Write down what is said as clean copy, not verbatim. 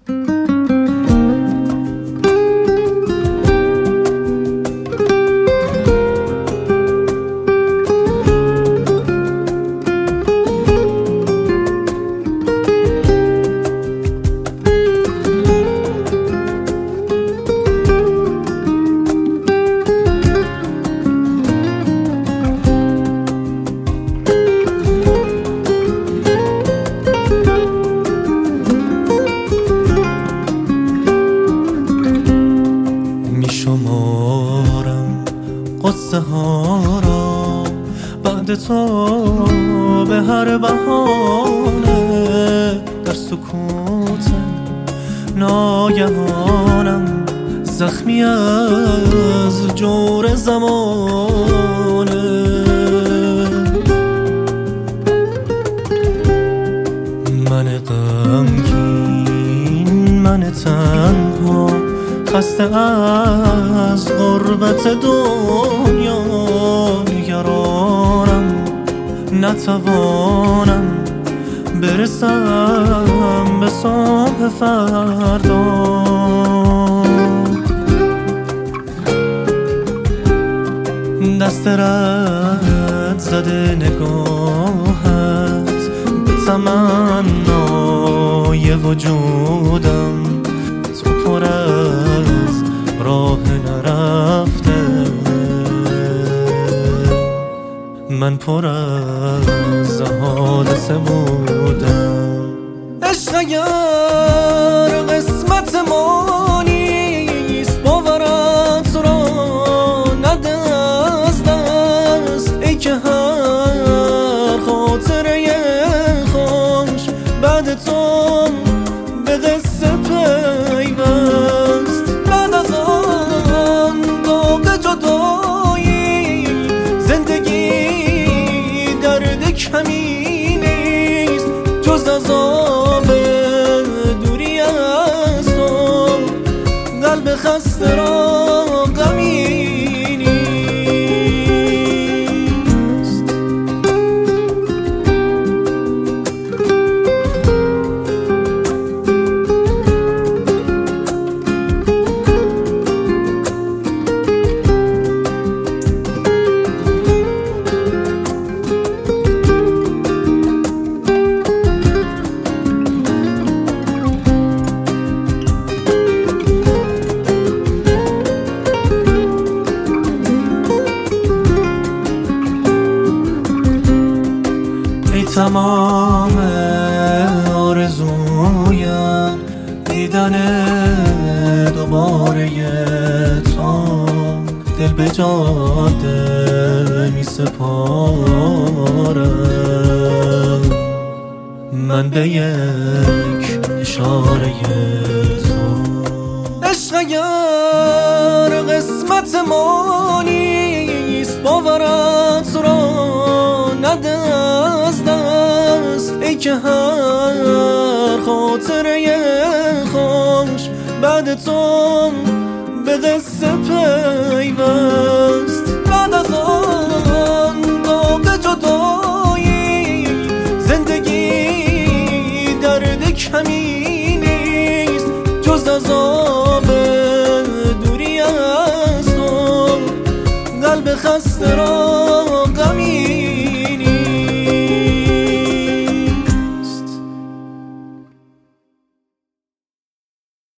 قصه ها را بعد تو به هر بهانه، در سکوت ناگهانم زخمی از جور زمانه. من غمگین، من تنها، خسته از غربت دنیا، نگرانم نتوانم برسم به صبح فردا. دست رد زده نگاهت به تمنای وجودم، تو پر از راه نرفته، من پر از حادثه بودم. عشق اگر قسمت ما نیست، باورت را نده از دست، ای که هر خاطره خوش بعد تو به قصه پیوست. بعد از آن داغ جدایی زندگی درد کمی نیست، جز عذاب دوری از تو قلب خسته را غمی نیست. تمام آرزویم دیدن دوباره تو، دل به جاده می سپارم من به یک اشاره تو. عشق اگر قسمت ما نیست، باورت را نده از دست، ای که هر خاطره خوش بعد تو به قصه پیوست. بعد از آن داغ جدایی زندگی درد کمی